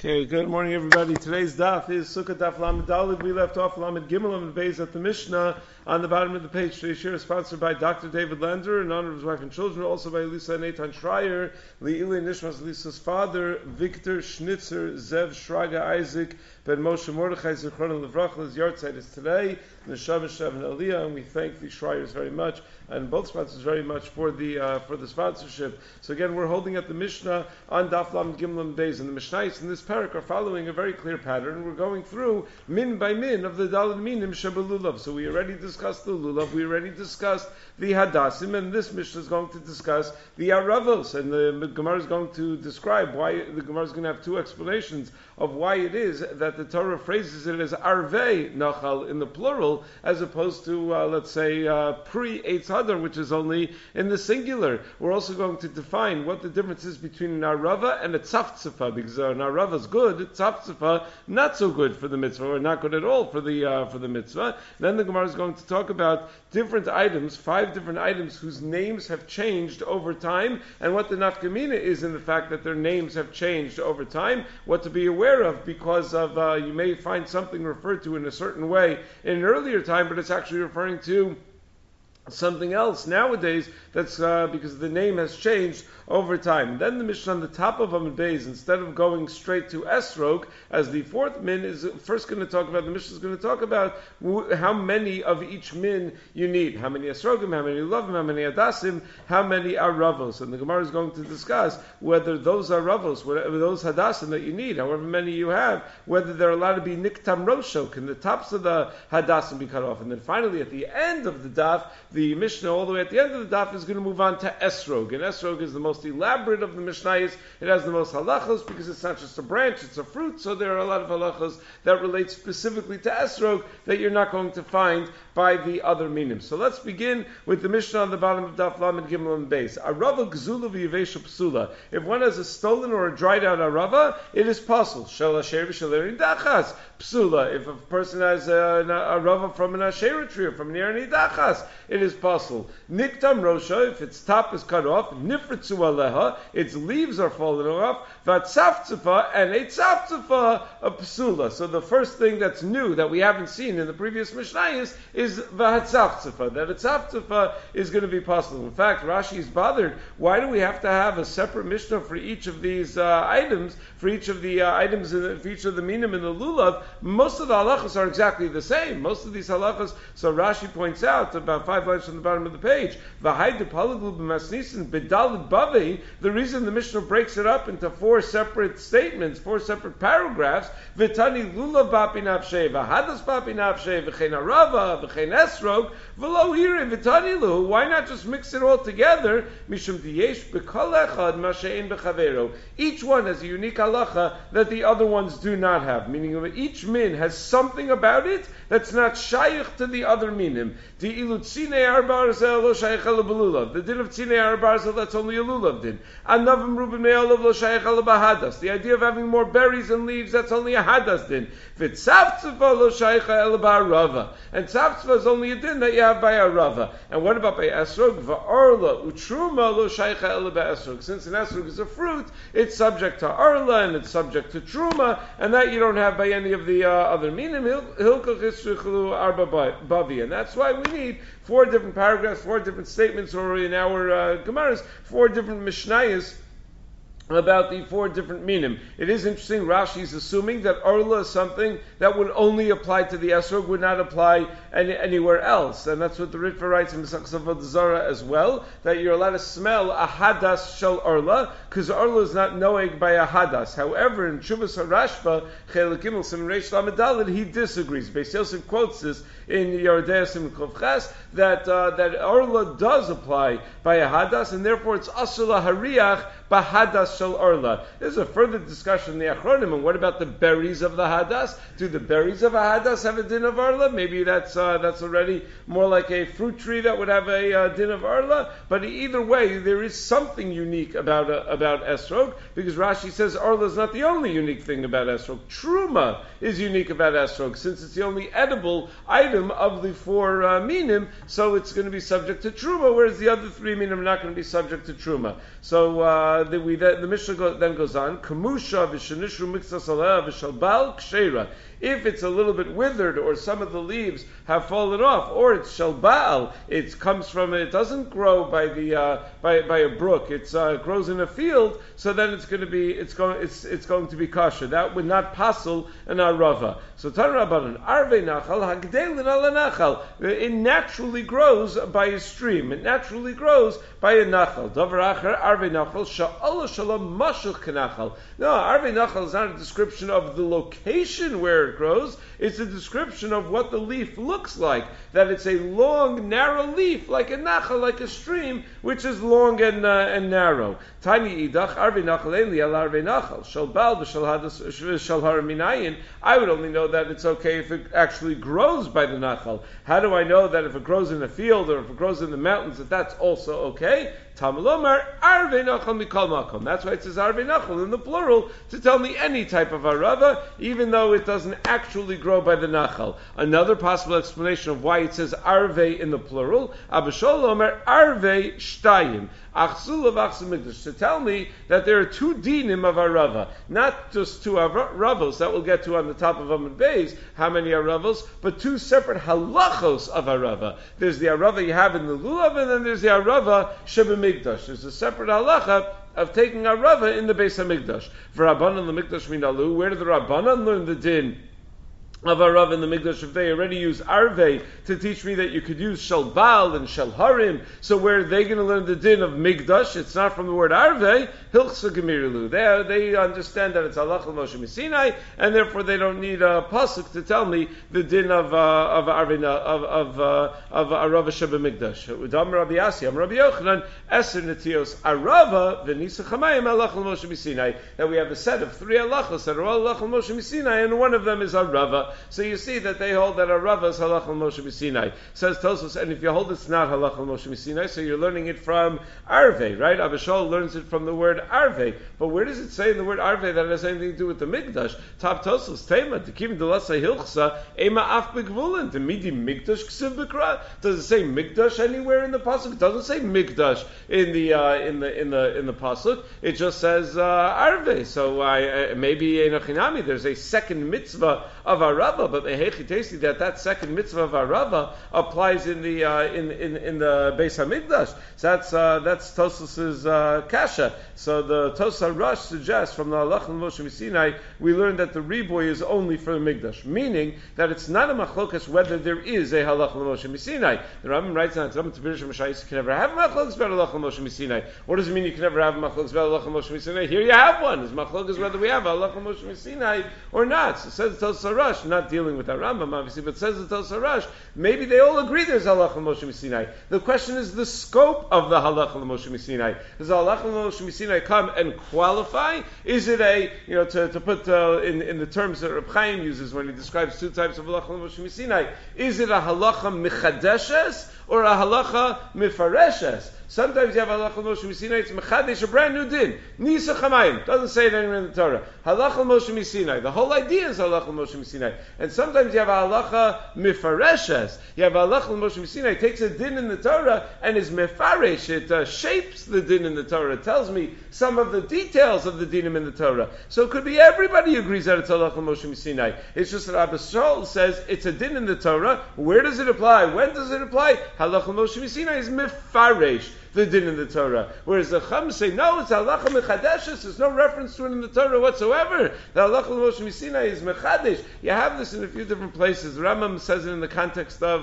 Okay, good morning, everybody. Today's daf is Sukkah Daf Lamed Daled. We left off Lamed Gimel Lamed Beis at the Mishnah on the bottom of the page. Today's shir is sponsored by Dr. David Lander in honor of his wife and children, also by Lisa and Eitan Schreier, Le'ilei Nishmas Lisa's father, Victor Schnitzer, Zev Shraga Isaac, Ben Moshe Mordechai Zichron Levracha. His yahrzeit is today, Neshama Shev and Aliyah, and we thank the Schreiers very much and both sponsors very much for the sponsorship. So again, we're holding at the Mishnah on Daf Lamed Gimel Lamed Beis, and the Mishnayos in this parak are following a very clear pattern. We're going through min by min of the Daled Minim Shebelulav. So we already discussed the Lulav, we already discussed the Hadassim, and this Mishnah is going to discuss the Aravos, and the Gemara is going to describe why. The Gemara is going to have two explanations of why it is that the Torah phrases it as Arvei Nachal in the plural, as opposed to, let's say, pre-Eitz Hadar, which is only in the singular. We're also going to define what the difference is between an Arava and a Tzaftzfa, because an Arava is good, Tzaftzfa not so good for the mitzvah, or not good at all for the mitzvah. Then the Gemara is going to talk about different items, 5 different items whose names have changed over time, and what the nafkamina is in the fact that their names have changed over time, what to be aware of, because of you may find something referred to in a certain way in an earlier time, but it's actually referring to something else nowadays. That's because the name has changed over time. And then the Mishnah on the top of Amud Beis, instead of going straight to Esrog as the fourth min, is first going to talk about, the Mishnah is going to talk about how many of each min you need. How many Esrogim, how many Lavim, how many Hadassim, how many Aravos. And the Gemara is going to discuss whether those Aravos, whatever those Hadassim that you need, however many you have, whether they're allowed to be Niktam Rosho, can the tops of the Hadassim be cut off? And then finally at the end of the daf, the Mishnah all the way at the end of the daf is going to move on to Esrog. And Esrog is the most elaborate of the Mishnayos. It has the most halachos because it's not just a branch, it's a fruit. So there are a lot of halachos that relate specifically to Esrog that you're not going to find by the other minim. So let's begin with the Mishnah on the bottom of Daf Lamed Gimel and Beis. Arava gzula v'yivesha psula. If one has a stolen or a dried out arava, it is possible. Shel asher v'shel dachas psula. If a person has an arava from an asher tree or from an erni dachas, it is possible. Niktam rosha, if its top is cut off, nifritzu aleha, its leaves are falling off, vatzaftzfa, and a tzaftzfa, a psula. So the first thing that's new that we haven't seen in the previous Mishnayos is vatzaftzfa, that a tzaftzfa is going to be possible. In fact, Rashi is bothered, why do we have to have a separate Mishnah for each of these items, for each of the items, for each of the minim in the lulav? Most of the halachas are exactly the same. Most of these halachas, so Rashi points out, about 5 lines from the bottom of the page, the reason the Mishnah breaks it up into 4 separate statements, 4 separate paragraphs, Vitani lulav bapi nafshe, v'hadas bapi nafshe, v'chein arava, v'chein esrog, v'lo hiri, v'tani lu, why not just mix it all together? Mishum diyesh b'kol echad mashe'en b'chavero. Each one has a unique halacha that the other ones do not have, meaning that each min has something about it that's not shaykh to the other minim. The din of Tzine Arbarzel, that's only a lulav din. Anavim Rubin Me'olav lo shaykh ala bahadas. The idea of having more berries and leaves, that's only a hadas din. V'tzavtzva lo shaykh ala ba'arava. And tzavtzva is only a din that you have by arava. And what about by esrog? Va'arla utruma lo shaykh ala ba'esrog. Since an esrog is a fruit, it's subject to arla and it's subject to truma, and that you don't have by any of the other minim. Hilkach isrichlu arba bavi. And that's why we need 4 different paragraphs, 4 different statements, or in our Gemaras, 4 different Mishnayos about the 4 different minim. It is interesting, Rashi is assuming that Arla is something that would only apply to the Esrog, would not apply anywhere else. And that's what the Ritva writes in Mesachos Avodah Zarah as well, that you're allowed to smell a hadas shel Arla, because Arla is not noeg by a hadas. However, in Shuvas HaRashba, Chelik Gimel Siman Reish Lamed Daled, he disagrees. Beis Yosef quotes this in Yordei Siman Kov Ches, that Arla does apply by a hadas, and therefore it's Asur LaHariach Bahadas Shel Arla. There's a further discussion in the Achronim, and what about the berries of the hadas? Do the berries of a hadas have a din of Arla? Maybe that's already more like a fruit tree that would have a din of Arla. But either way, there is something unique about Esrog, because Rashi says Arla is not the only unique thing about Esrog. Truma is unique about Esrog, since it's the only edible item of the 4 minim, so it's going to be subject to Truma, whereas the other 3 minim are not going to be subject to Truma. So the Mishnah then goes on. Kamusha v'shenishru mixas aleh v'shalbal ksheira. If it's a little bit withered, or some of the leaves have fallen off, or it's shalbal, it doesn't grow by a brook. It grows in a field, so then it's going to be kosher. That would not passel an arava. So Tanrabanan arve nachal hagdelin ala nachal. It naturally grows by a stream. It naturally grows by a nachal. Davar acher arve nachal sha'ala shalom mashuch kanachal. No, arve nachal is not a description of the location where it grows. It's a description of what the leaf looks like. That it's a long, narrow leaf, like a nachal, like a stream, which is long and narrow. Tiny idach arve nachal enli al arve nachal shal bal shal haraminayin. I would only know that it's okay if it actually grows by the nachal. How do I know that if it grows in a field or if it grows in the mountains that that's also okay? Tamalomar arve nachal mikol makom. That's why it says arve nachal in the plural to tell me any type of arava, even though it doesn't actually grow by the nachal. Another possible explanation of why it says arve in the plural, Abishol Omer arve shtayim. To tell me that there are two dinim of arava, not just two aravos that we'll get to on the top of Amud Beis, how many aravos, but two separate halachos of arava. There's the arava you have in the lulav, and then there's the arava shebemigdash. There's a separate halacha of taking arava in the Beis Hamikdash. For Rabbanan l'mikdash minalu, where did the Rabbanan learn the din of Arav in the Mikdash? If they already use Arve to teach me that you could use Shalbal and Shalharim, so where are they going to learn the din of Mikdash? It's not from the word Arve. Hilchsa Gemirilu. They understand that it's Halach Moshe Sinai, and therefore they don't need a pasuk to tell me the din of Arve of Arava Sheba Mikdash. Udam Rabbi Yasi, Rabbi Yochanan, Eser Netios Arava v'Nisa Chamayim Halach Moshe Sinai. That we have a set of three halachos that are all Halach Moshe Sinai, and one of them is Arava. So you see that they hold that Arava is Halach Moshe Sinai. Says Tosfos, and if you hold it's not Halach Moshe Sinai, so you're learning it from Arve, right? Abishol learns it from the word Arve. But where does it say in the word Arve that it has anything to do with the Mikdash? Top Tosfos, Tema, Tekim Delasai Hilchsa, Ema Af Begvulin, the Midi Mikdash Ksiv Bekra. Does it say Mikdash anywhere in the pasuk? It doesn't say Mikdash in the pasuk. It just says Arve. So maybe Enochinami, there's a second mitzvah of Arava, but Mehechitesi that second mitzvah of Arava applies in the Beis Hamikdash. So that's Tosfos's kasha. So the Tosar Rush suggests from the Halach Moshe Sinai we learn that the riboy is only for the Mikdash, meaning that it's not a machlokas whether there is a Halach Moshe Sinai. The Rambam writes on Tzam Tibirish Mashayis you can never have a machlokas about Halach Moshe Sinai. What does it mean you can never have a machlokas about Halach Moshe Sinai? Here you have one. It's machlokas whether we have a Halach Moshe Sinai or not. So it says Tosar Rush, not dealing with our Rambam obviously, but it says the Tosar Rush. Maybe they all agree there's Halach Moshe Sinai. The question is the scope of the Halach Moshe Sinai. Does the Halach Moshe Sinai come and qualify? Is it to put in the terms that Reb Chaim uses when he describes two types of Halach Moshe Sinai? Is it a halacha mechadeshes or a halacha mifareshes? Sometimes you have halacha Moshe Sinai, it's mechadesh, a brand new din. Nisa chamayim, doesn't say it anywhere in the Torah. Halacha Moshe Sinai, the whole idea is halacha Moshe Sinai. And sometimes you have halacha mifareshes. You have halacha Moshe Sinai, takes a din in the Torah and is mefaresh, it shapes the din in the Torah. It tells me some of the details of the dinim in the Torah. So it could be everybody agrees that it's halacha Moshe Sinai. It's just that Abba Shaul says it's a din in the Torah. Where does it apply? When does it apply? Halacha Moshe Sinai is mefaresh, the din in the Torah. Whereas the Chum say, no, it's halacha mechadeshes. There's no reference to it in the Torah whatsoever. The halacha Moshe Sinai is mechadesh. You have this in a few different places. Rambam says it in the context of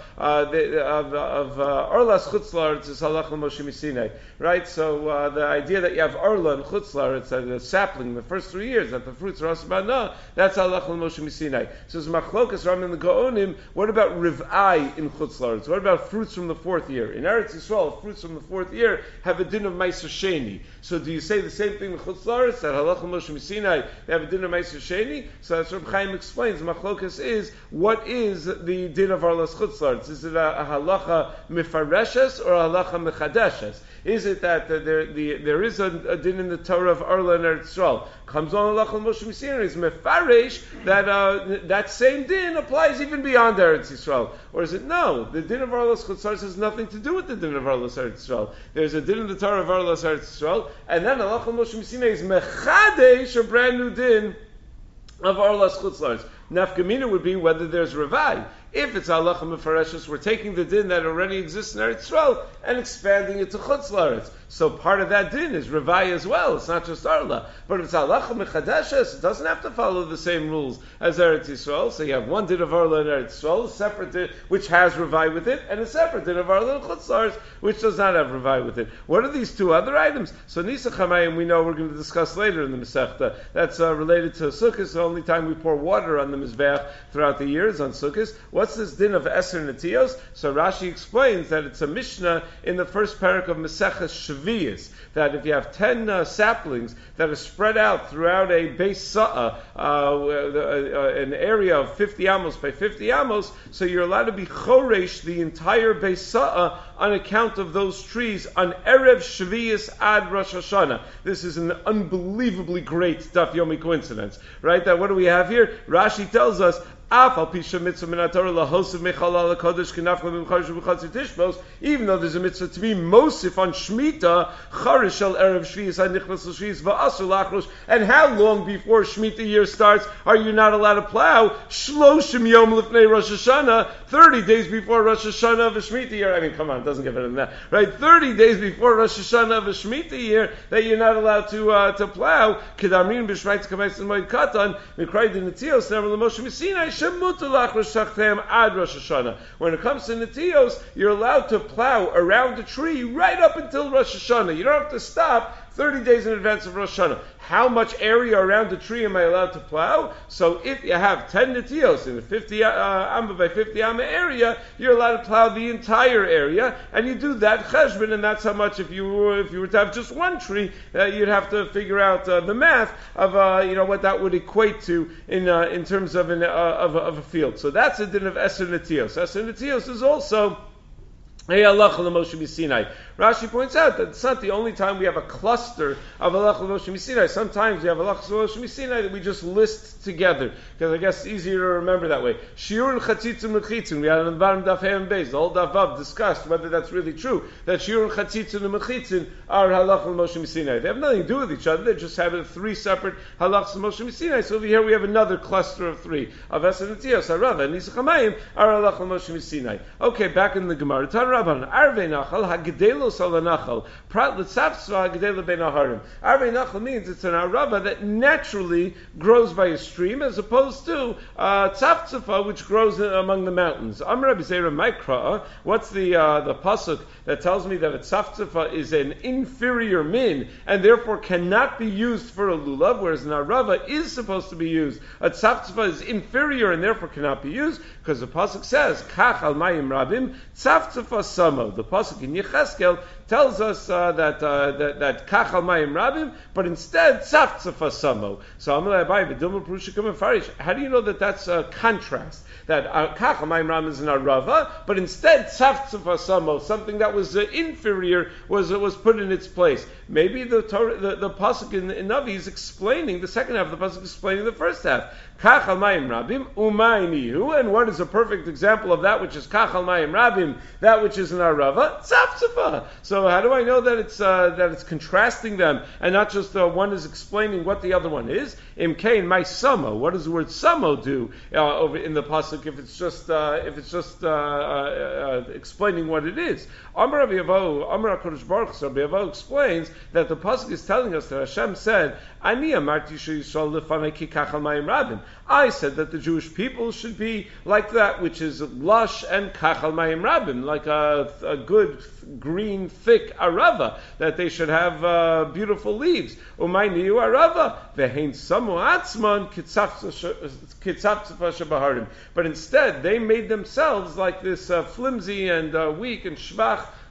Orlas Chutzlar, it's halacha Moshe Sinai. Right? So the idea that you have Orla and Chutzlar, it's a sapling the first 3 years, that the fruits are asbana, that's halacha Moshe Sinai. So it's machlokas Rambam in the Gaonim. What about Riv'ai in Chutzlar? What about fruits from the 4th year? In Eretz Yisrael, fruits from the 4th year have a din of Meiser Sheni. So do you say the same thing in Chutz La'aretz, that Halacha Moshe Sinai, they have a din of Meiser Sheni? So that's what Chaim explains. Machlokas is, what is the din of Arlas Chutz La'aretz? Is it a halacha mifareshes or a halacha mechadeshes? Is it that there is a din in the Torah of Arla and Eretz Yisrael? Comes on Halach Moshe Messina is mefaresh that that same din applies even beyond Eretz Yisrael, or is it no? The din of Arlas Chutzlaretz has nothing to do with the din of Arlas Eretz Yisrael. There's a din in the Torah of Arlas Eretz Yisrael, and then Halach Moshe Messina is mechadesh, a brand new din of Arlas Chutzlaretz. Nafkamina would be whether there's Ravai. If it's halacha mefareshus, we're taking the din that already exists in Eretz Yisrael and expanding it to Chutz La'aretz. So part of that din is Ravai as well. It's not just Arla. But if it's halacha mechadeshes, it doesn't have to follow the same rules as Eretz Yisrael. So you have one din of Arla in Eretz Yisrael, a separate din which has Ravai with it, and a separate din of Arla in Chutz La'aretz which does not have Ravai with it. What are these two other items? So Nisa Chamayim we know we're going to discuss later in the Masechta. That's related to Sukkot. The only time we pour water on the Mizbeach throughout the years on Sukkot. What's this din of Eser Netios? So Rashi explains that it's a Mishnah in the first parak of Maseches Shvius, that if you have 10 saplings that are spread out throughout a Beis Sa'ah, an area of 50 amos by 50 amos, so you're allowed to be choresh the entire Beis Sa'ah on account of those trees on Erev Shvius ad Rosh Hashanah. This is an unbelievably great Daf Yomi coincidence, right? That what do we have here? Rashi tells us, even though there's a mitzvah to be mosif on Shemitah, and how long before Shemitah year starts are you not allowed to plow? 30 days before Rosh Hashanah of a Shemitah year. I mean, come on, it doesn't get better than that, right? 30 days before Rosh Hashanah of a Shemitah year that you're not allowed to plow. When it comes to Netios, you're allowed to plow around a tree right up until Rosh Hashanah. You don't have to stop 30 days in advance of Rosh Hashanah. How much area around a tree am I allowed to plow? So if you have 10 Netios in a 50 amma by 50 amma area, you're allowed to plow the entire area, and you do that cheshbon, and that's how much. If you were to have just one tree, you'd have to figure out the math of what that would equate to in terms of a field. So that's a din of Eser Netios. Eser Netios is also Hey Allah Moshe Sinai. Rashi points out that it's not the only time we have a cluster of Allah Moshe Sinai. Sometimes we have Allah Moshe Sinai that we just list together, because I guess it's easier to remember that way. Shiur and Chatzitzim Mechitzim, we had on the bottom Daf Hey and Beis, the whole Daf Vav discussed whether that's really true, that Shiur and Chatzitzim and Mechitzim are Halach Moshe Sinai. They have nothing to do with each other, they just have 3 separate Halachas Moshe Sinai. So over here we have another cluster of 3, of Eser Netios, Harava, and Nisa Chamayim are Halach Moshe Sinai. Okay, back in the Gemara, Rabban, Arvei Nachal, Hagdelos ala Nachal, Prat L'tzavtzva Hagdela Ben Aharim. Arvei Nachal means it's an arava that naturally grows by a stream, as opposed to tzavtzva, which grows among the mountains. Amar Rabbi Zera Maikra, what's the pasuk that tells me that a tzavtzva is an inferior min, and therefore cannot be used for a lulav, whereas an arava is supposed to be used. A tzavtzva is inferior and therefore cannot be used, because the pasuk says, Kach al mayim rabim, tzavtzva samo. The pasuk in Yecheskel tells us that Kach al mayim rabim, but instead tzavtzva samo. So Amalei Abai v'dilma Prushika Mefarish. How do you know that that's a contrast? That Kach al mayim rabim is an arava, but instead tzavtzva samo, something that was inferior, was put in its place. Maybe the pasuk in Navi is explaining the second half of the pasuk, explaining the first half. Kach al mayim rabim umaynihu, and what is a perfect example of that which is Kach al mayim rabim, that which is an arava? Tzavtzva. So how do I know that it's contrasting them and not just one is explaining what the other one is? Imkain my samo. What does the word samo do over in the pasuk if it's just explaining what it is? Amar Rabbi Avo, Amar HaKadosh Baruch Hu, Rabbi Avo explains that the pasuk is telling us that Hashem said, Ani amarti sheYisrael lefanei ki kach al mayim rabim. I said that the Jewish people should be like that which is lush and kach al mayim rabim, like a good green thick arava, that they should have beautiful leaves. Umayniu arava vehein samu atzman kitzavtzva shebaharim. But instead they made themselves like this flimsy and weak and shvach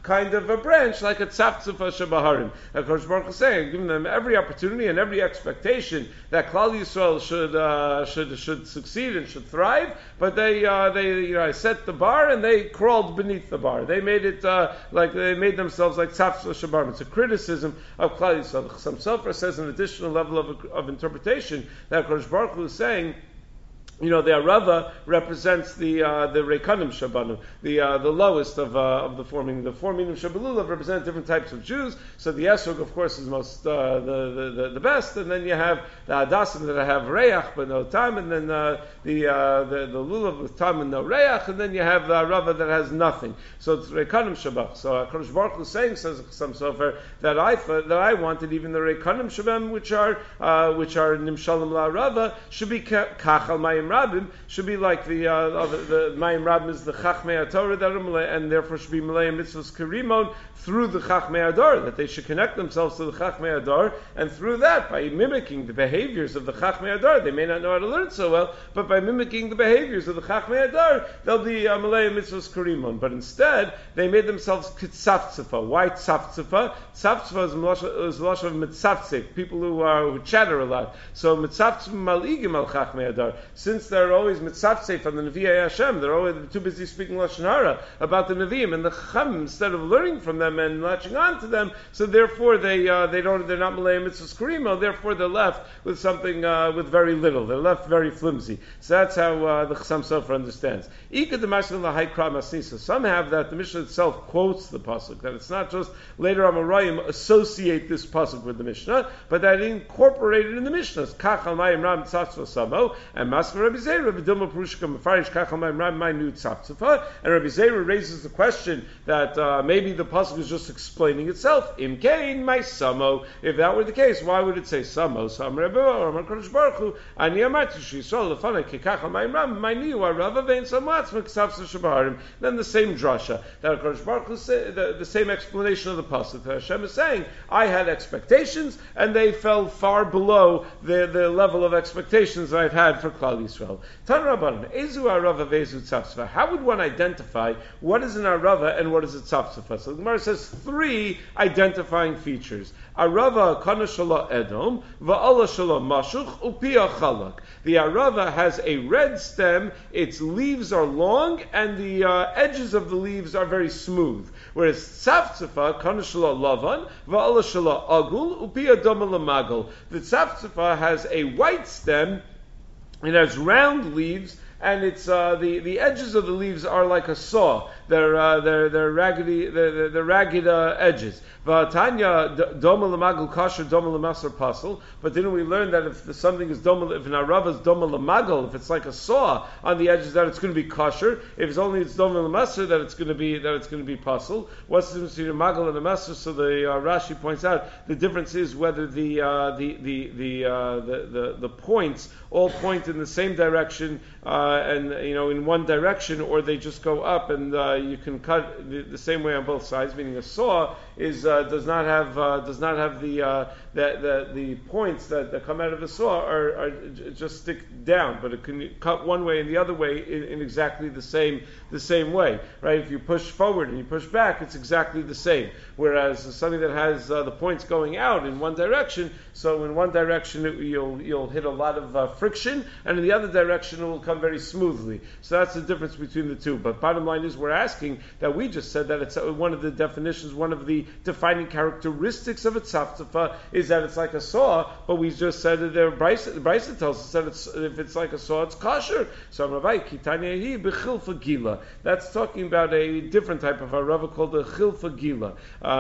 kind of a branch, like a tzaftzuf shebaharim. HaKadosh Baruch Hu is saying, giving them every opportunity and every expectation that Klal Yisrael should succeed and should thrive, but they set the bar and they crawled beneath the bar. They made it like they made themselves like tzaftzuf shebaharim. It's a criticism of Klal Yisrael. The Chassam Sofer says an additional level of interpretation that HaKadosh Baruch Hu is saying, the Arava represents the Reikanim Shabanu, the lowest of the four meaning. The four meaning Shabalulav represent different types of Jews. So the Esrog, of course, is most the best, and then you have the Hadassim that have Reach but no Tam, and then the Lulav with Tam and no Reach, and then you have the Arava that has nothing. So it's Reikanim Shabach. So Kadosh Baruch Hu is saying, says some Sofer, that I wanted even the Reikanim Shabam, which are Nimshalim La Arava, should be Kachal Mayim Rabim, should be like the Mayim Rabim is the Chachmei HaTorah that are Malay, and therefore should be Malay Mitzvahs Kerimon through the Chachmei Adar, that they should connect themselves to the Chachmei Adar, and through that, by mimicking the behaviors of the Chachmei Adar, they may not know how to learn so well, but by mimicking the behaviors of the Chachmei Adar, they'll be Malay Mitzvahs Kerimon. But instead, they made themselves Tzaftzfa. Why Tzaftzfa? Tzaftzfa is a lot of Mitzavtzik, people who chatter a lot. So Mitzavtzfa Maligim al Chachmei Adar. Since they're always mitzavtzei from the Nevi'ei Hashem, they're always too busy speaking Lashon Hara about the Nevi'im and the Chacham, instead of learning from them and latching on to them, so therefore they're not Malay Mitzvahs Karimo, therefore they're left with something, with very little. They're left very flimsy. So that's how the Chassam Sofer understands. Some have that the Mishnah itself quotes the pasuk, that it's not just later Amoraim associate this pasuk with the Mishnah, but that it incorporated in the Mishnahs. Kachal Mayim Ram Tzaftzva Samo, and Masma Rabbi Zeira, Rabbi Dilma Perushka Mefarish Kachal Mayim Ram Mainu Tzaftzva, and Rabbi Zeira raises the question that maybe the pasuk is just explaining itself. Im Kain my Samo. If that were the case, why would it say Samo? So Amar Rebbe or Amar Kodesh Baruch Hu, Ani Amarti Shiyisrael Lefanai Kechachal Mayim Ram Mainu Arava Vein Samatz Mektzavtzva Shabaharim. Then the same drasha that Kodesh Baruch Hu said, the same explanation of the pasuk. Hashem is saying, I had expectations and they fell far below the level of expectations that I've had for Klal Yisrael. Tan Rabbanan, Ezu Arava Vezu Tzaftzva. How would one identify what is an Arava and what is a Tzaftzva? So the Gemara says three identifying features. Arava Kana Shala Edom, Va'ala Shala Mashuch, Upia Chalak. The Arava has a red stem, its leaves are long, and the edges of the leaves are very smooth. Whereas Tzaftzfa, Kana Shala Lavan, Va'ala Shala Agul, Upia Doma Lamagal. The Tzaftzfa has a white stem, it has round leaves, and it's the edges of the leaves are like a saw. They're ragged edges. V'atanya doma l'magul kasher doma l'masar pasul. But didn't we learn that if something is doma, if an arava is doma l'magul, if it's like a saw on the edges, that it's going to be kasher. If it's doma l'masar, that it's going to be pasul. What's the difference between a magal and a masar? So the Rashi points out the difference is whether the points all point in the same direction and in one direction, or they just go up and you can cut the same way on both sides. Meaning a saw does not have the points that come out of the saw are just stick down, but it can cut one way and the other way in exactly the same way, right? If you push forward and you push back, it's exactly the same. Whereas something that has the points going out in one direction, so in one direction you'll hit a lot of friction, and in the other direction it will come very smoothly. So that's the difference between the two. But bottom line is, we're asking that we just said that it's one of the definitions, one of the defining characteristics of a tzaftzfa is that it's like a saw, but we just said that the Brisa tells us that if it's like a saw, it's kosher. So Rabbi Kitanyahi b'chilfa gila. That's talking about a different type of arava called a chilfa gila,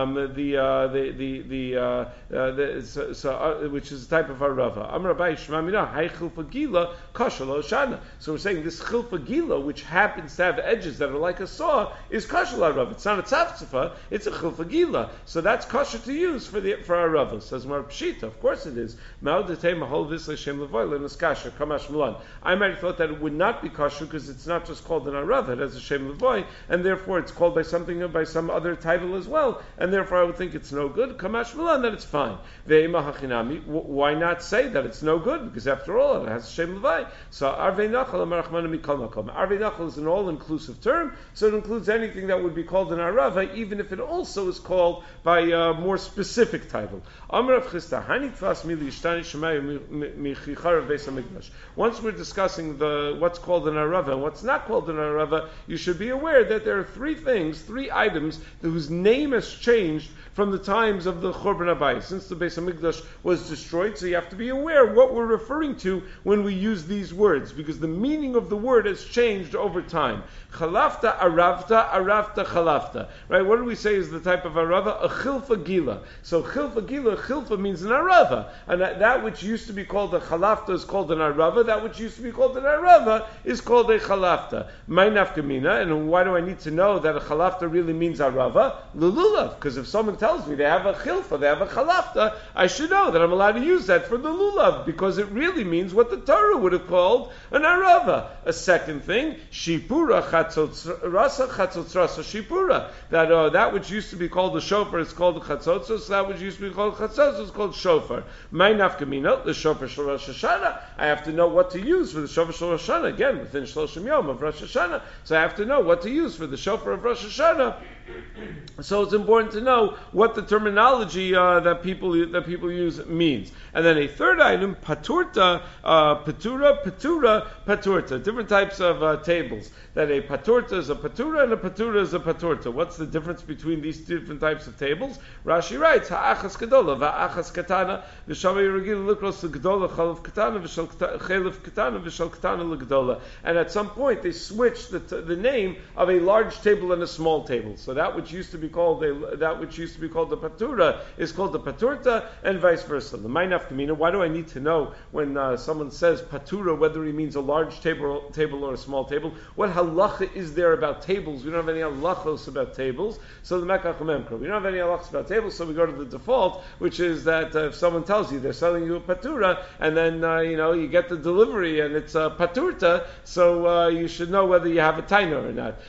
which is a type of arava. Amar Rabbi Shmamina hay chilfa gila kosher lo shana. So we're saying this chilfa gila, which happens to have edges that are like a saw, is kosher arava. It's not a tzaftzfa, it's a chilfa gila. Gila. So that's kosher to use for our Rava. Says Mar Pshita, of course it is. I might have thought that it would not be kosher because it's not just called an Arava, it has a Shem Levoy, and therefore it's called by some other title as well, and therefore I would think it's no good. Kamash Milan, that it's fine. Why not say that it's no good? Because after all, it has a Shem Levoy. So Arvei Nachal Amarachmana Mikol Makom. Arvei Nachal is an all-inclusive term, so it includes anything that would be called an Arava, even if it also is called by a more specific title. Once we're discussing what's called an Arava and what's not called an Arava, you should be aware that there are three items whose name has changed from the times of the Churban Abayis, since the Beis Hamikdash was destroyed. So you have to be aware what we're referring to when we use these words, because the meaning of the word has changed over time. Chalafta, aravta, aravta, chalafta. Right? What do we say is the type of arava? A chilfa gila. So chilfa gila, chilfa means an arava. And that which used to be called a chalafta is called an arava. That which used to be called an arava is called a chalafta. My nafkamina, and why do I need to know that a chalafta really means arava? Lulav. Because if someone tells me they have a chilfa, they have a chalafta, I should know that I'm allowed to use that for the lulav, because it really means what the Torah would have called an arava. A second thing, shipura chatzotzrasa shipura. That which used to be called the shofar is called the chatzotzos. That which used to be called chatzotzos is called shofar. My nafkamina, the shofar shel Rosh Hashanah. I have to know what to use for the shofar shel Rosh Hashanah. Again, within Shloshim Yom of Rosh Hashanah. So I have to know what to use for the shofar of Rosh Hashanah. So it's important to know what the terminology that people use means. And then a third item, paturta, patura, paturta. Different types of tables. That a paturta is a patura and a patura is a paturta. What's the difference between these different types of tables? Rashi writes, ha'achas gedola, va'achas katana, v'shavay regil lukros gedola, chalav katana, chalav katana, v'shal katana l'gedola. And at some point they switched the name of a large table and a small table. So that which used to be called the patura is called the paturta, and vice versa. The mainaf kamina. Why do I need to know when someone says patura whether he means a large table or a small table? What halacha is there about tables? We don't have any halachos about tables. So the Mekach Memkra. We don't have any halachos about tables. So we go to the default, which is that if someone tells you they're selling you a patura, and then you get the delivery and it's a paturta, so you should know whether you have a taina or not.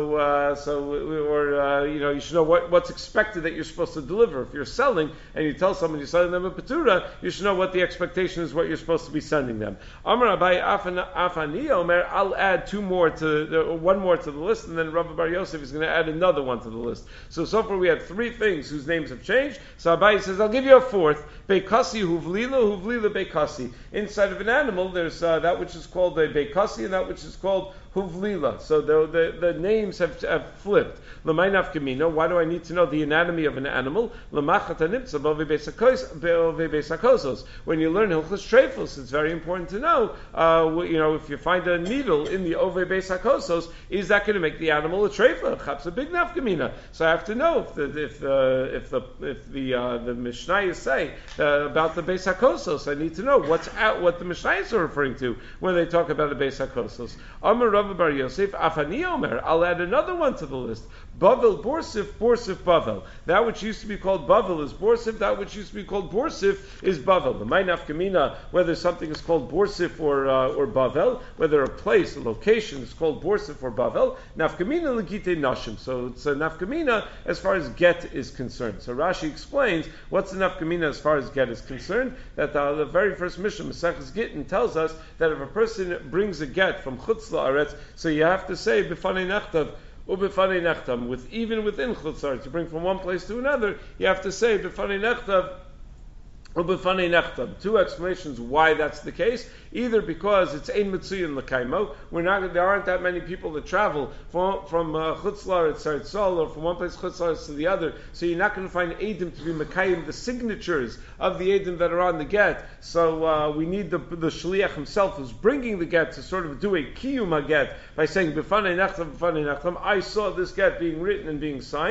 You should know what's expected that you're supposed to deliver. If you're selling and you tell someone you're selling them a patura, you should know what the expectation is, what you're supposed to be sending them. Amar Abai Afani Omer, I'll add one more to the list, and then Rav Bar Yosef is going to add another one to the list. So far we had three things whose names have changed. So Abai says, I'll give you a fourth. Beikasi huvlila beikasi. Inside of an animal, there's that which is called a beikasi and that which is called huvlila. So the names have flipped. Why do I need to know the anatomy of an animal? When you learn Hilchos Treifos, it's very important to know. If you find a needle in the Ove Beis HaKosos, is that going to make the animal a treifa? Chap's a big nafkamina. So I have to know if the Mishnayos say about the Beis HaKosos. I need to know what the Mishnayos are referring to when they talk about the Beis HaKosos. Amar Rav Bar Yosef, Afani Omer. I'll add another one to the list. Bavel Borsif Bavel. That which used to be called Bavel is Borsif. That which used to be called Borsif is Bavel. The Mainaf Kamina, whether something is called Borsif or Bavel, whether a place, a location is called Borsif or Bavel, Nafkamina Legite Nashim. So it's a Nafkamina as far as get is concerned. So Rashi explains what's the Nafkamina as far as get is concerned. That the very first Mishnah, Maseches Gittin, tells us that if a person brings a get from Chutz La'aretz, so you have to say B'fanei Nechtav, Ubefanei Nechtam, even within Chutz La'aretz, to bring from one place to another, you have to say B'fanei Nechtav, Ubefanei Nechtam. Two explanations why that's the case. Either because it's ein mitzuyin l'kaimo, there aren't that many people that travel from Chutz La'aretz Tzol, or from one place Chutz La'aretz to the other, so you're not going to find Eidim to be Mekayim, the signatures of the Eidim that are on the get. So we need the Shaliach himself who's bringing the get to sort of do a kiyum get by saying B'fanei Nechtam, I saw this get being written and being signed.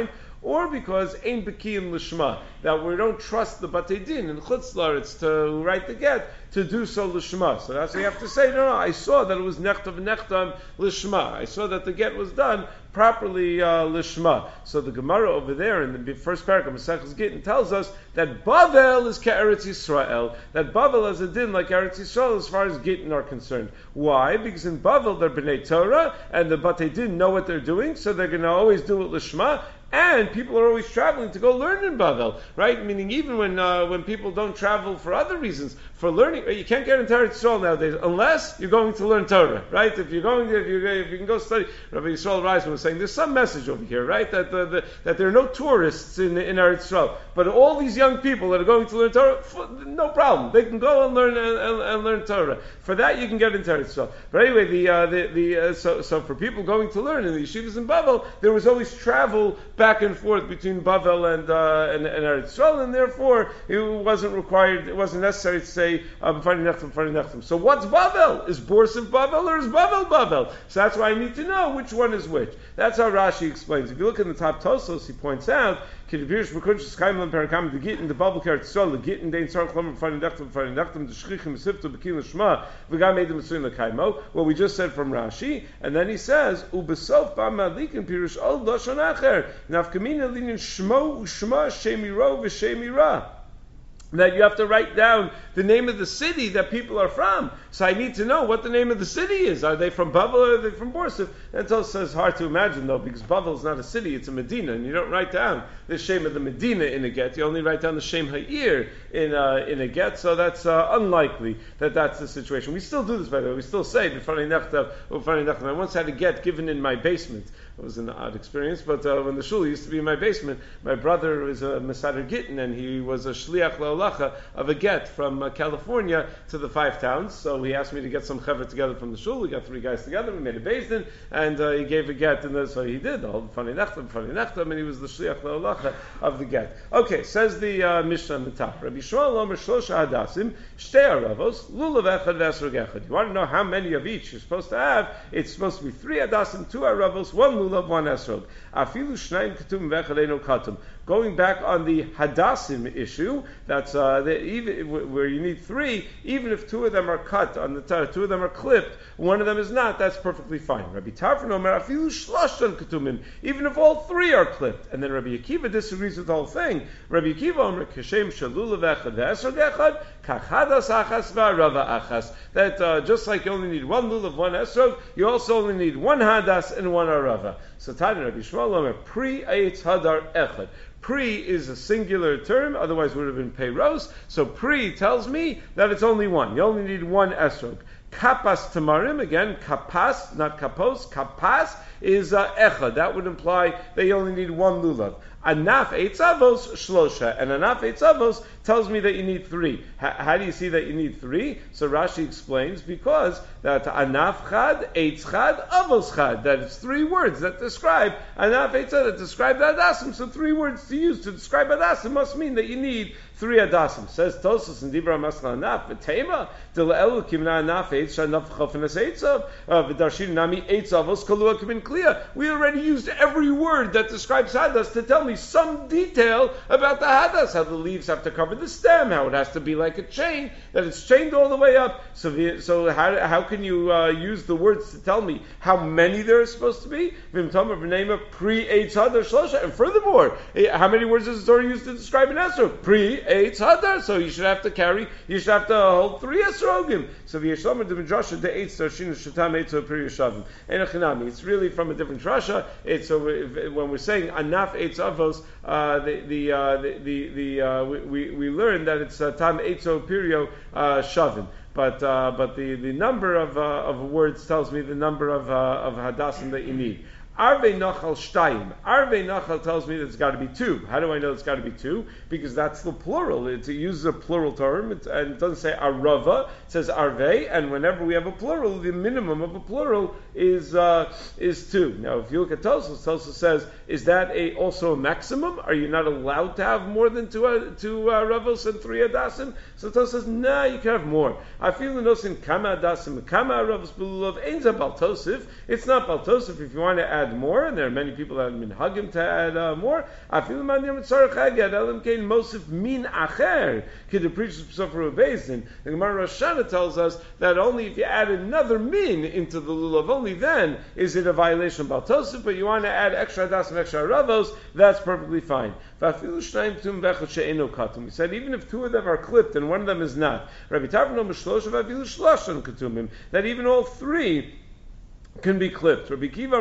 or because ein bekiyim l'shma, that we don't trust the Batei Din in Chutz La'aretz to write the get, to do so l'shma. So that's what you have to say, no, I saw that it was nechtam l'shma. I saw that the get was done properly l'shma. So the Gemara over there in the first paragraph of Maseches Gittin tells us that Bavel is K'Eretz Yisrael, that Bavel has a din like Eretz Yisrael as far as Gittin are concerned. Why? Because in Bavel they're B'nai Torah, and the Batei Din know what they're doing, so they're going to always do it l'shma. And people are always traveling to go learn in Bavel, right? Meaning even when people don't travel for other reasons, for learning, you can't get into Eretz Yisrael nowadays unless you're going to learn Torah, right? If you can go study, Rabbi Yisrael Reisman was saying there's some message over here, right? That there are no tourists in Eretz Yisrael, but all these young people that are going to learn Torah, no problem, they can go and learn Torah. For that you can get into Eretz Yisrael. But anyway, so for people going to learn in the yeshivas in Bavel, there was always travel back and forth between Bavel and Eretz Yisrael, and therefore it wasn't necessary to say B'fani Nechtam. So what's Bavel? Is Borsif Bavel or is Bavel? So that's why I need to know which one is which. That's how Rashi explains. If you look in the top Tosos, he points out the Gittin, the Bavel Eretz Yisrael, the Gittin, Dein Tzarech Lomer B'fani Nechtam, the Shchichim Esifto B'kin L'Shma, V'gam Edim Mitzvin L'Kaimo. What we just said from Rashi, and then he says Ubesof B'Malikin Pirush Ol Lashon Acher Nafkamina Linin Shmo Ushma Shemiro V'Shemira. That you have to write down the name of the city that people are from. So I need to know what the name of the city is. Are they from Bavel or are they from Borsif? And so it's hard to imagine though, because Bavel is not a city, it's a Medina, and you don't write down the shame of the Medina in a get. You only write down the shame Ha'ir in a get. So that's unlikely that that's the situation. We still do this, by the way. We still say B'fani Nechtam. I once had a get given in my basement. It was an odd experience, but when the shul used to be in my basement, my brother was a Mesader Gittin, and he was a Shliach La'olacha of a get from California to the 5 towns. So he asked me to get some chevra together from the shul. We got 3 guys together, we made a beis din, and he gave a get, and so he did the whole B'fani Nechtam, and he was the Shliach La'olacha of the get. Okay, says the Mishnah on the top. Rabbi Shmuel Omer Shlosha Hadasim, Shtei Aravos, Lulav Echad V'Esrog Echad. You want to know how many of each you're supposed to have? It's supposed to be 3 Hadasim, 2 Aravos, 1 Lulav, 1 Esrog. Afilu Shnayim Ketum V'Echad Eino Katum. Going back on the Hadassim issue, that's even where you need 3, even if 2 of them are cut on the 2 of them are clipped, 1 of them is not, that's perfectly fine. Rabbi Tarfon Omer Afilu Shloshon Ketumim, even if all 3 are clipped. And then Rabbi Akiva disagrees with the whole thing. Rabbi Akiva Omer Kashem Shalulav Echad V'Esrog Echad Kachadas Achas V'Arava Achas. That just like you only need 1 lulav, 1 esrog, you also only need 1 hadas and 1 arava. So Tanya Rabbi Shmuel Omer Pri Eitz Hadar Echad. Pri is a singular term, otherwise it would have been peiros. So pri tells me that it's only 1. You only need 1 esrog. Kapas tamarim, again, kapas, not kapos, kapas is echad. That would imply that you only need 1 lulav. Anaf eitzavos shlosha, and anaf eitzavos tells me that you need 3. How do you see that you need 3? So Rashi explains, because that anaf chad, eitz chad, avos chad, that it's 3 words that describe anaf eitzav, that describe the hadasim. So 3 words to use to describe hadasim must mean that you need 3 hadasim. Says Tosos in Dibra Masla Anaf v'Tema Del Elu Kimna Anaf Eitz Shanaf Chofenas Eitzav v'Darshin Nami Eitzavos Kalua Kimin Kliya. We already used every word that describes hadas to tell me some detail about the hadas, how the leaves have to cover the stem, how it has to be like a chain, that it's chained all the way up. So how can you use the words to tell me how many there are supposed to be? And furthermore, how many words does the Torah use to describe an esrog? Pri Eitz Hadar, so you should have to hold 3 esrogim. So the Yeshlomer the Midrasha the Eitz Darshin Shatam Eitz Pri Yeshavim. Enochinami. It's really from a different Rasha. It's when we're saying Anaf Eitz Avos, we learn that it's Tam Eitzo Pirio Shavim. But the number of words tells me the number of hadassim that you need. Arvei Nachal Shtayim. Arvei Nachal tells me that it's got to be 2. How do I know it's got to be 2? Because that's the plural. It uses a plural term, and it doesn't say Arava. It says Arvei, and whenever we have a plural, the minimum of a plural is 2. Now, if you look at Tosos says, is that also a maximum? Are you not allowed to have more than 2 Ravos and 3 Adasim? So Tosos says, nah, you can have more. I feel in Kama Adasim, Kama Ravos Belulav, Ain't Baltosif. It's not Baltosif if you want to add add more, and there are many people that have been hugging to add more. Afilu man yom tzarech hagad elam kein mosif min acher kid preaches b'sofer ubezdin. The Gemara Rosh Hashanah tells us that only if you add another min into the lulav, only then is it a violation of Baal Tosef. But you want to add extra hadas and extra ravos, that's perfectly fine. We said even if two of them are clipped and one of them is not, that even all three can be clipped. Rabbi Kiva,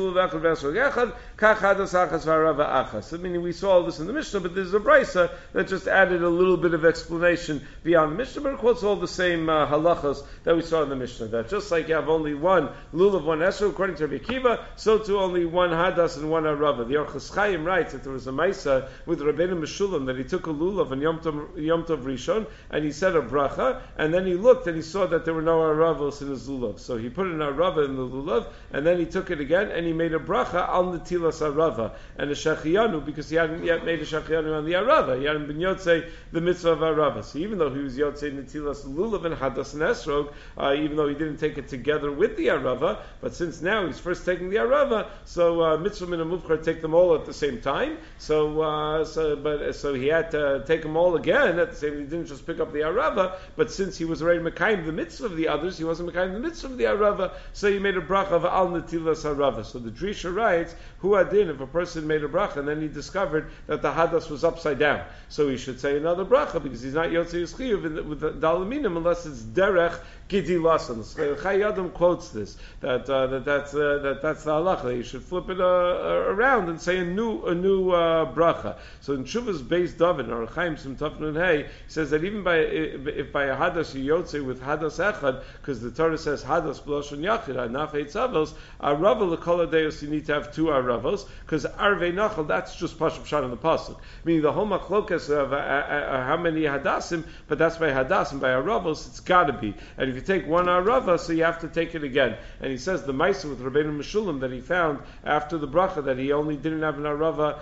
meaning we saw all this in the Mishnah, but there's a brisa that just added a little bit of explanation beyond the Mishnah, but it quotes all the same halachas that we saw in the Mishnah. That just like you have only one lulav, one esrog, according to Rabbi Kiva, so too only one hadas and one arava. The Orchos Chaim writes that there was a maisa with Rabbeinu Meshulam that he took a lulav and Yom Tov Rishon and he said a bracha, and then he looked and he saw that there were no aravos in his lulav, so he put an arava in the lulav, and then he took it again and he made a bracha al netilas arava and a shachiyanu, because he hadn't yet made a shachiyanu on the arava. He hadn't been yotzei the mitzvah of arava. So even though he was yotzei netilas lulav and hadas and esrog, even though he didn't take it together with the arava, but since now he's first taking the arava, so mitzvah min hamuvchar take them all at the same time. So he had to take them all again at the same. He didn't just pick up the arava, but since he was already mekayim the mitzvah of the others, he wasn't mekayim the mitzvah of the arava, so he made a bracha of al netilas harava. So the Drisha writes, hu adin, if a person made a bracha and then he discovered that the hadas was upside down, so he should say another bracha because he's not yotzei his chiyuv with the dalaminim unless it's derech gidi lasan. Chai Adam quotes this that's the halacha. You should flip it around and say a new bracha. So in Shuvas Beis David or Chaim Sim Tafnun Hey says that even if by a hadas you yotzei with hadas echad, because the Torah says hadas b'loshon yachid anaf eitzavos arava l'kol hadeus, you need to have two aravos, because arvei nachal, that's just pashup shan in the pasuk, meaning the whole machlokas of how many hadasim, but that's by hadasim, by aravos it's got to be. And if you take one arava, so you have to take it again. And he says the Maisa with Rabbeinu Meshulam that he found after the bracha that he only didn't have an arava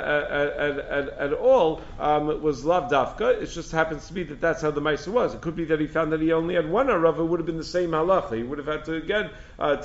at all, it was lav dafka. It just happens to be that that's how the Maisa was. It could be that he found that he only had one arava, it would have been the same halacha. He would have had to again put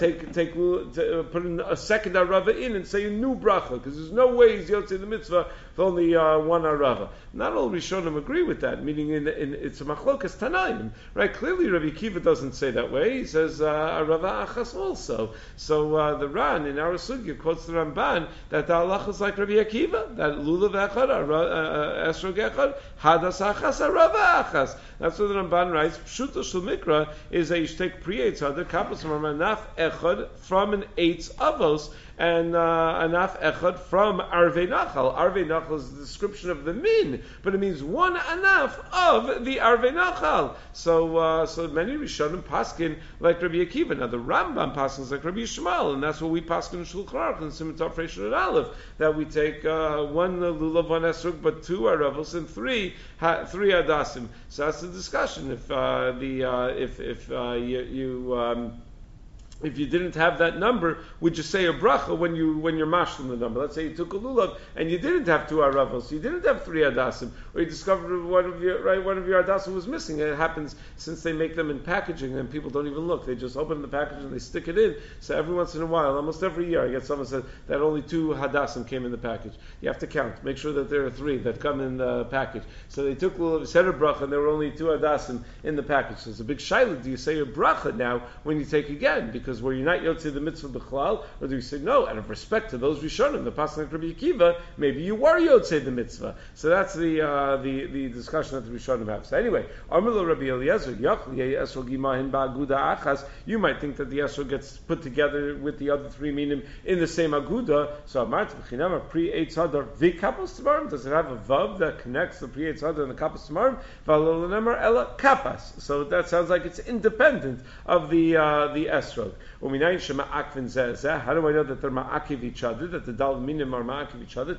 in a second arava in and say a new bracha, because there's no way he's yotzei the mitzvah with only one arava. Not all Rishonim agree with that, meaning it's a machlokas tanaim, right? Clearly Rabbi Kiva doesn't say that way. He says arava achas also. So the Ran in our sugya quotes the Ramban that the halacha is like Rabbi Akiva, that lulav echad, esrog echad, hadas achas, arava achas. That's what the Ramban writes. Pshuto shel mikra is that you should take pre-eitz hadar kapos manaf echad from an eitz avos and anaf echad from arvei nachal. Arvei nachal is the description of the min, but it means one anaf of the arvei nachal. So many Rishonim paskin like Rabbi Akiva. Now the Rambam paskins like Rabbi Yishmael, and that's what we paskin in Shulchan Aruch and Siman Tov Reish and Aleph, that we take one lulav, one esrog, but two aravos and three hadasim. So that's the discussion. If you didn't have that number, would you say a bracha when you're mashlim the number? Let's say you took a lulav and you didn't have two aravos, you didn't have three hadasim, or you discovered one of your hadasim was missing. And it happens since they make them in packaging and people don't even look. They just open the package and they stick it in. So every once in a while, almost every year, I get someone said that only two hadasim came in the package. You have to count, make sure that there are three that come in the package. So they took lulav, said a bracha, and there were only two hadasim in the package. So it's a big shaila. Do you say a bracha now when you take again? Because were you not yotzei the mitzvah b'chlal, or do you say no? Out of respect to those Rishonim, the pasuk like Rabbi Akiva, maybe you were yotzei the mitzvah. So that's the discussion that the Rishonim have. So anyway, Amar Rabbi Eliezer, esrog imahin ba'aguda achas. You might think that the esrog gets put together with the other three minim in the same aguda. So Amart v'chinam pre-eitz hadar v'kapos tamarim. Does it have a vav that connects the pre-eitz hadar and the kapos tamarim? V'alo l'nemar ela kapas. So that sounds like it's independent of the esrog. How do I know that they're ma'akiv each other, that the dal minim are ma'akiv each other?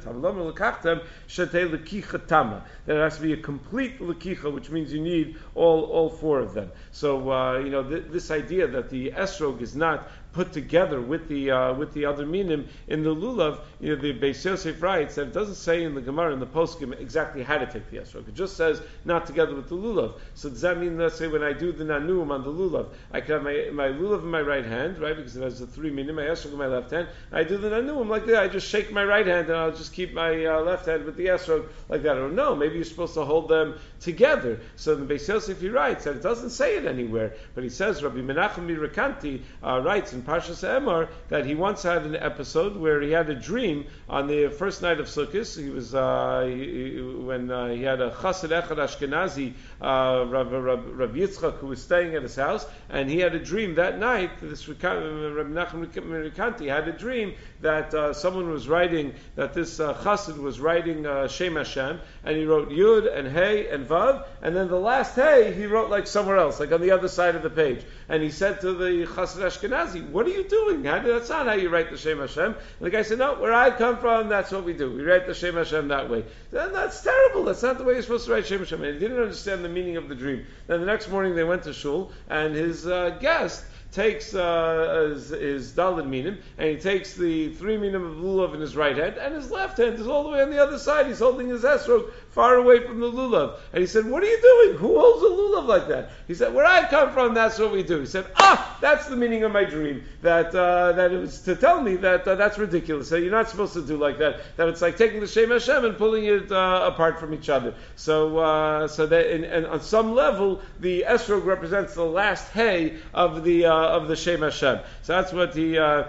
That it has to be a complete lekicha, which means you need all four of them. So this idea that the esrog is not put together with the other minim in the lulav, the Beis Yosef writes that it doesn't say in the Gemara in the poskim exactly how to take the esrog. It just says not together with the lulav. So does that mean, let's say when I do the nanum on the lulav, I can have my lulav in my right right hand, right? Because it has the three minim. I esrog in my left hand. I do the nanuim like that. I just shake my right hand and I'll just keep my left hand with the esrog like that. Or no, maybe you're supposed to hold them together. So the Beis Yosef, he writes, and it doesn't say it anywhere, but he says, Rabbi Menachem Mirakanti writes in Parshas Emor that he once had an episode where he had a dream on the first night of Sukkot. He was when he had a Chassid Echad Ashkenazi, Rabbi Yitzchak, who was staying at his house, and he had a dream that night. This Rabbi Menachem Mirakanti had a dream that someone was writing, that this Chassid was writing Shem Hashem, and he wrote Yud and Hey and Vav, and then the last Hey he wrote like somewhere else, like on the other side of the page. And he said to the Chassid Ashkenazi, "What are you doing? That's not how you write the Shem Hashem." And the guy said, "No, where I come from, that's what we do. We write the Shem Hashem that way." Then that's terrible. That's not the way you're supposed to write Shem Hashem. And he didn't understand the meaning of the dream. Then the next morning they went to shul, and his guest takes his daled minim, and he takes the three minim of lulav in his right hand, and his left hand is all the way on the other side. He's holding his esrog far away from the lulav. And he said, "What are you doing? Who holds a lulav like that?" He said, "Where I come from, that's what we do." He said, that's the meaning of my dream. That it was to tell me that that's ridiculous. That you're not supposed to do like that. That it's like taking the Shem Hashem and pulling it apart from each other. So that and on some level, the esrog represents the last hay of the Shem Hashem. So that's what the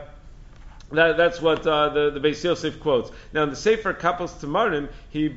Beis Yosef quotes. Now in the Sefer Kapos Tamarim, he's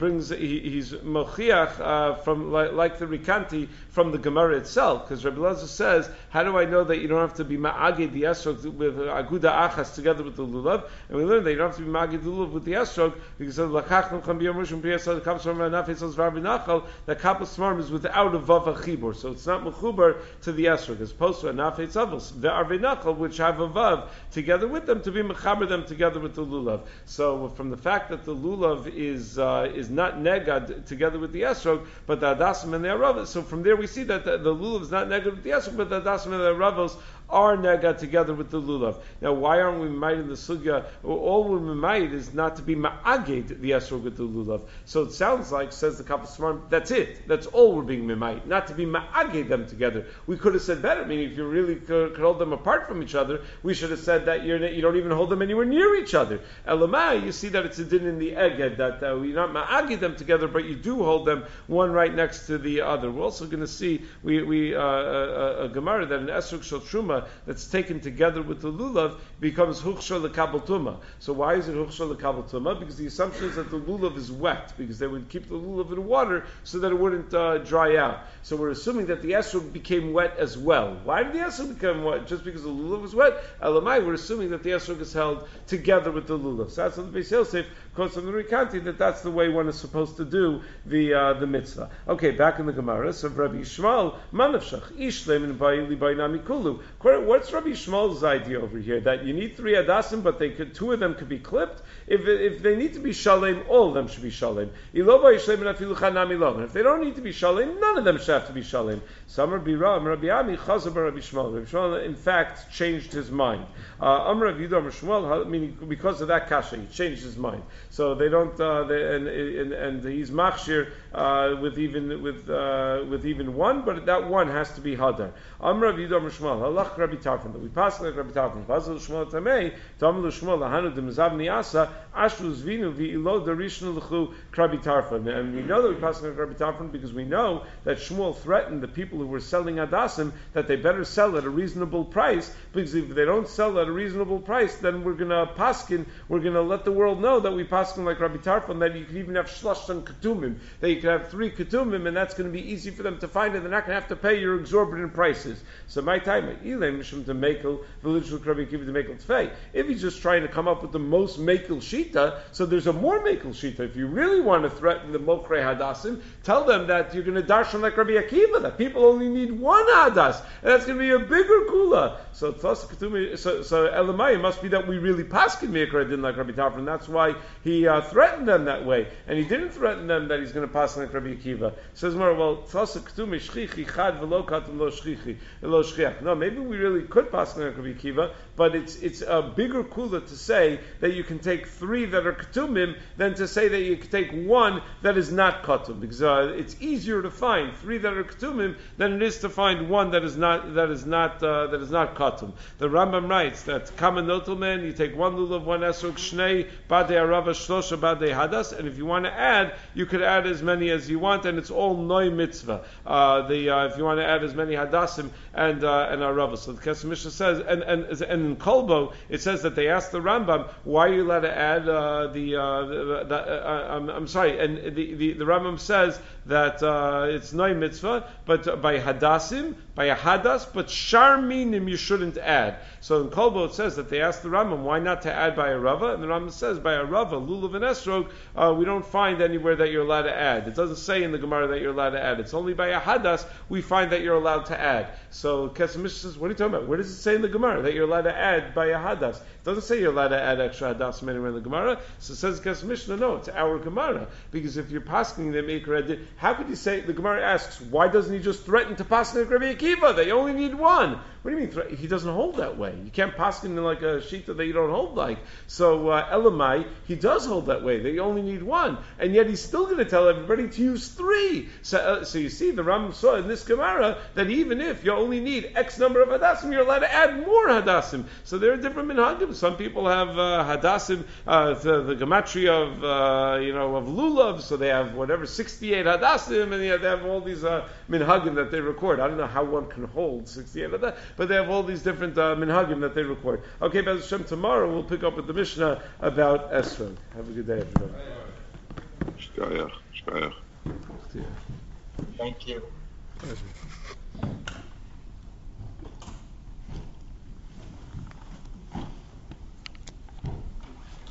mochiach from like the Rikanti from the Gemara itself, because Rabbi Elazar says, how do I know that you don't have to be ma'agid the esrog with aguda achas together with the lulav? And we learned that you don't have to be ma'agid the lulav with the esrog because of lakachnu cham biyom rishon priyasad kapos tamarim nafetzos v'arbinachal, that Kapos Tamarim is without a vav chibur, so it's not mechubar to the esrog, as opposed to a nafetzavos v'arbinachal, which have a vav together with them to be mechaber them together with the lulav. So from the fact that the lulav is not negad together with the esrog, but the adasim and the aravos, so from there we see that the lulav is not negad with the esrog, but the adasim and the aravos are negad together with the lulav. Now, why aren't we made in the sugya? All we're made is not to be ma'aged the esrog with the lulav. So it sounds like, says the Kapos Tamarim, that's it. That's all we're being made, not to be ma'aged them together. We could have said better. I mean, if you really could hold them apart from each other, we should have said that you don't even hold them anywhere near each other. Elamai, you see that it's a din in the eged that we're not ma'aged them together, but you do hold them one right next to the other. We're also going to see a Gemara that an esrog shel truma that's taken together with the lulav becomes huchshor lekabel tuma. So why is it huchshor lekabel tuma? Because the assumption is that the lulav is wet, because they would keep the lulav in water so that it wouldn't dry out. So we're assuming that the esrog became wet as well. Why did the esrog become wet? Just because the lulav was wet? Elamai, we're assuming that the esrog is held together with the lulav. So that's what the Beis Yosef quotes from the Rikanti, that's the way one is supposed to do the mitzvah. Okay, back in the Gemara, so Rabbi Yishmael, manavshach, ishlem and bayinami kulu. What's Rabbi Yishmael's idea over here? That you need three adasim, but two of them could be clipped? If they need to be shalem, all of them should be shalem. And if they don't need to be shalem, none of them should have to be shalem. Samar biram, Rabbi Ami, Chazav Rabbi Yishmael. Rabbi Yishmael, in fact, changed his mind. Amr Rabbi Yehuda Amr Shmuel, meaning because of that kasha, he changed his mind. So they don't, and he's machshir with even one, but that one has to be hadar. Amr Rabbi Yehuda Amr Shmuel, halach Rabbi Tarfon, that we pass like Rabbi Tarfon. Bazal Shmuel Tamei, Tamil Shmuel lahanu demzav niasa, ashru zvinu v'ilo darishnu l'chu Rabbi Tarfon. And we know that we pass like Rabbi Tarfon because we know that Shmuel threatened the people who were selling adasim that they better sell at a reasonable price, because if they don't sell at a reasonable price, then we're going to paskin, we're going to let the world know that we paskin like Rabbi Tarfon, that you can even have shlashtan ketumim, that you can have 3 ketumim, and that's going to be easy for them to find, and they're not going to have to pay your exorbitant prices. So my time, if he's just trying to come up with the most makel shita, so there's a more makel shita. If you really want to threaten the mokrei hadasim, tell them that you're going to darshan like Rabbi Akiva, that people only need one hadas, and that's going to be a bigger kula. So Elamai, must be that we really paskin meikra didn't like Rabbi Tarfon. That's why he threatened them that way, and he didn't threaten them that he's going to pass like Rabbi Akiva. Says more, well, no, maybe we think we really could pass like Rabbi Akiva, but it's a bigger kula to say that you can take 3 that are ketumim than to say that you can take 1 that is not ketum, because it's easier to find 3 that are ketumim than it is to find 1 that is not ketum. The Rambam writes that kama notelman, you take 1 lulav, 1 esrog, shnei badei arava, shlosha badei hadas, and if you want to add, you could add as many as you want, and it's all noi mitzvah. If you want to add as many hadasim and arava. So the Kesef Mishnah says, and in Kolbo it says that they asked the Rambam, why are you allowed to add I'm sorry, and the Rambam says that it's noi mitzvah, but by hadasim, by a hadas, but sharminim you shouldn't add. So in Kolbo it says that they asked the Rambam why not to add by a rava, and the Rambam says by a rava, lulav and esrog, we don't find anywhere that you're allowed to add. It doesn't say in the Gemara that you're allowed to add. It's only by a hadas we find that you're allowed to add. So Kesef Mishnah says, what are you talking about? Where does it say in the Gemara that you're allowed to add by a hadas? It doesn't say you're allowed to add extra hadas anywhere in the Gemara. So it says Kesef Mishnah, no, it's our Gemara, because if you're pasking them ikra, how could you say, the Gemara asks, why doesn't he just threaten to pass the Rabbi Akiva? They only need 1. What do you mean? He doesn't hold that way. You can't pass him in like a shita that you don't hold like. So Elamai, he does hold that way. They only need 1, and yet he's still going to tell everybody to use 3. So you see, the Rambam saw in this Gemara that even if you only need X number of hadassim, you're allowed to add more hadassim. So there are different minhagim. Some people have hadassim, the gematria of lulav, so they have whatever 68 hadassim, and they have all these minhagim that they record. I don't know how one can hold 68 hadassim, but they have all these different minhagim that they record. Okay, Be'ez Hashem, tomorrow we'll pick up with the Mishnah about Esrog. Have a good day, everybody. Shkayach. Thank you. Pleasure.